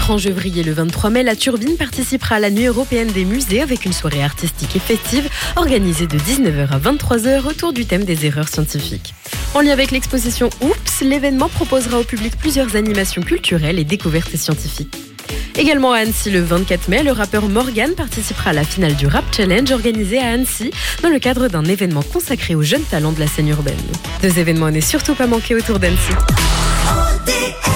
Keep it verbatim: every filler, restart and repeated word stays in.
Écran-Gevrier le vingt-trois mai, la Turbine participera à la Nuit européenne des musées avec une soirée artistique et festive organisée de dix-neuf heures à vingt-trois heures autour du thème des erreurs scientifiques. En lien avec l'exposition Oups, l'événement proposera au public plusieurs animations culturelles et découvertes scientifiques. Également à Annecy le vingt-quatre mai, le rappeur Morgan participera à la finale du Rap Challenge organisé à Annecy dans le cadre d'un événement consacré aux jeunes talents de la scène urbaine. Deux événements à ne surtout pas manquer autour d'Annecy.